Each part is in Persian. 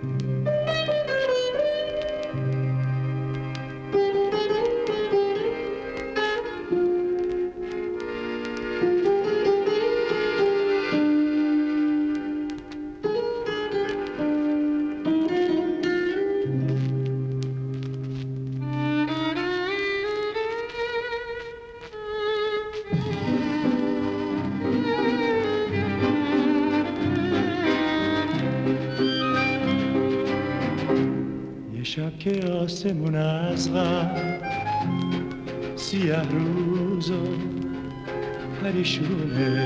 شب که آسمون از غم سیاه روز و پریشونه،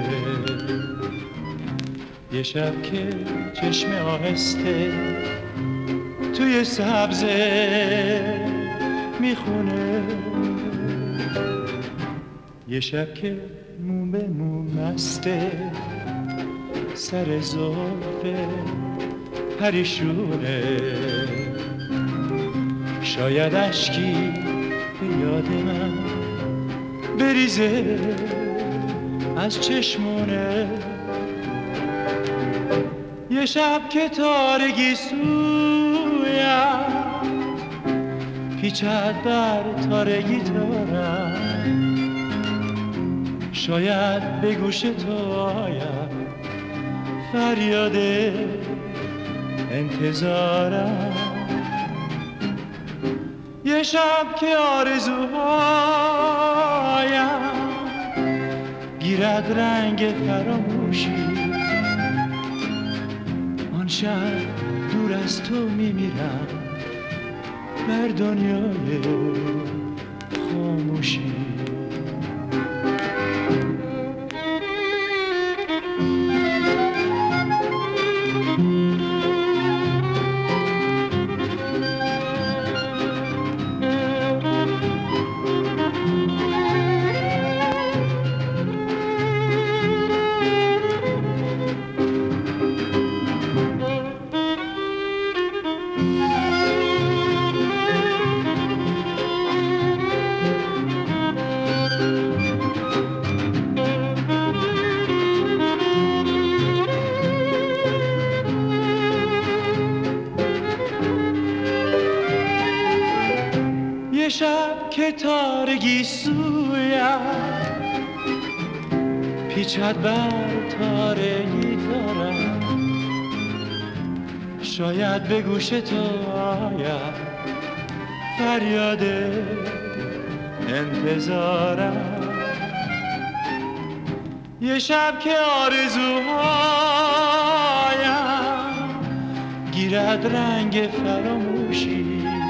یه شب که چشم آهسته توی سبزه میخونه، یه شب که مو به مو مسته سر زلف پریشونه، شاید اشکی به یاد من بریزه از چشمونه، یه شب که تارگی سویم پیچد بر تار گیتارم، شاید به گوش تو آیم فریاد انتظارم، یه شب که آرزوهایم گیرد رنگ فراموشی، آن شب دور از تو میمیرم بر دنیای خاموشی. یه شب که تارگی سویم پیچد بر تار گیتارم، شاید به گوش تو آید فریاد انتظارم، یه شب که آرزوهایم گیرد رنگ فراموشی،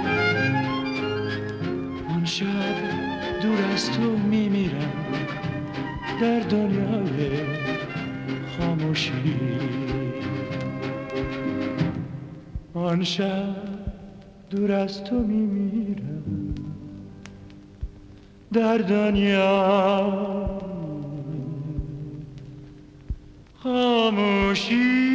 شب دور از تو میمیرم در دنیای خاموشی، آن شب دور از تو میمیرم در دنیای خاموشی.